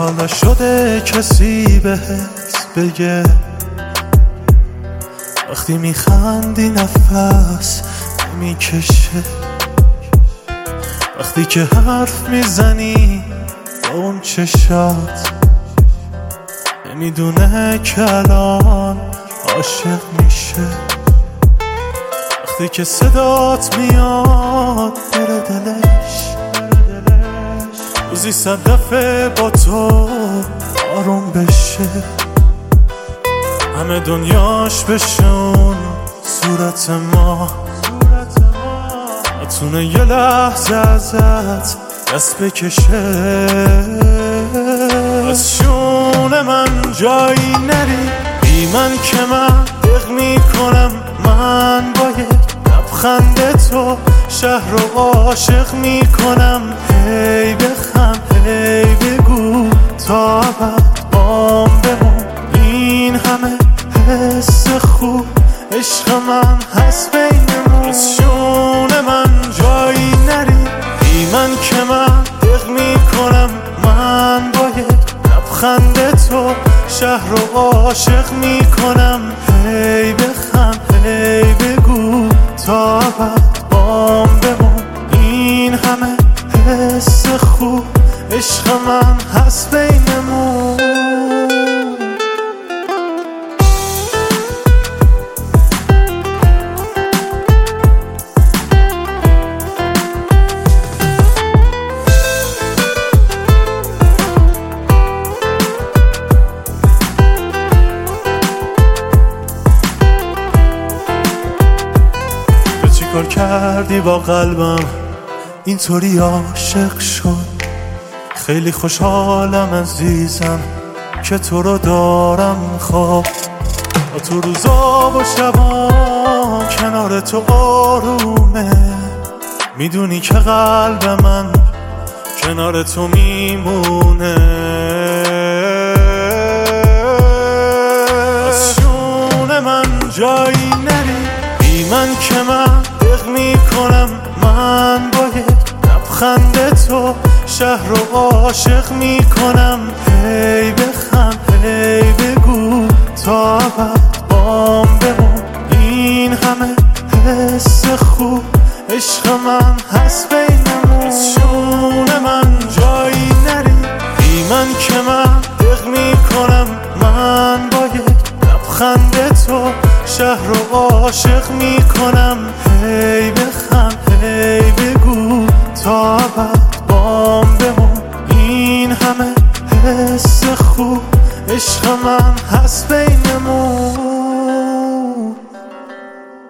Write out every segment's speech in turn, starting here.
تا نشده کسی بهت بگه وقتی میخندی نفس نمیکشه، وقتی که حرف میزنی با اون چشات نمیدونه که الان عاشق میشه، وقتی که صدات میاد دل دلش روزی 100 دفعه با تو آروم بشه، همه دنیاش بشون صورت ما نتونه یه لحظه ازت دست بکشه. از شون من جایی نری، بی من که من دق میکنم، من با یک لبخند تو شهر رو عاشق میکنم. هی بخند هی بگو تا ابد بام بمون، این همه حس خوب عشق من هست بینمون. از شون من جایی نری، بی من که من دق میکنم، من با یک لبخند تو شهر رو عاشق میکنم. هی بخند هی بگو تا ابد بام بمون، این همه حس خوب عشق من هست بینمون. چیکار کردی با قلبم اینطوری عاشق شد؟ خیلی خوشحالم عزیزم که تو رو دارم. خواب با تو روزا و شبا کنار تو آرومه، میدونی که قلب من کنار تو میمونه. از شون من جایی نری، بی من که من دق میکنم، من با یک لبخند تو شهر رو عاشق میکنم. هی بخند هی بگو تا ابد بام بمون، این همه حس خوب عشق من هست بینمون. از شون من جایی نری، بی من که من دق میکنم، من با یک لبخند تو شهر رو عاشق میکنم. هی بخند هی بگو تا ابد بام بمون، این همه حس خوب عشق من هست بینمون.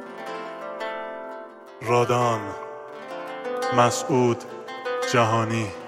رادان مسعود جهانی.